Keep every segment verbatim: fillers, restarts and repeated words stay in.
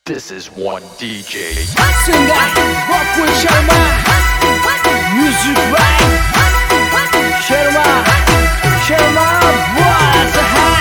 This is one D J. Singer, rock with Sharma. Music right. Sharma, Sharma, what's hot?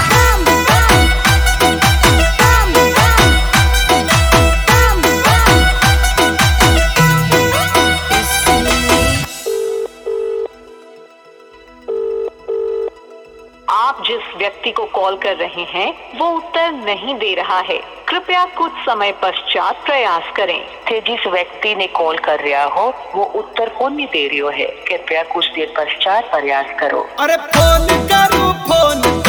आप जिस व्यक्ति को call कर रहे हैं वो उत्तर नहीं दे रहा है। कृपया कुछ समय पश्चात प्रयास करें। थे जिस व्यक्ति ने कॉल कर रहा हो वो उत्तर फोन नहीं दे रही है। कृपया कुछ देर पश्चात प्रयास करो। अरे फोन करो फोन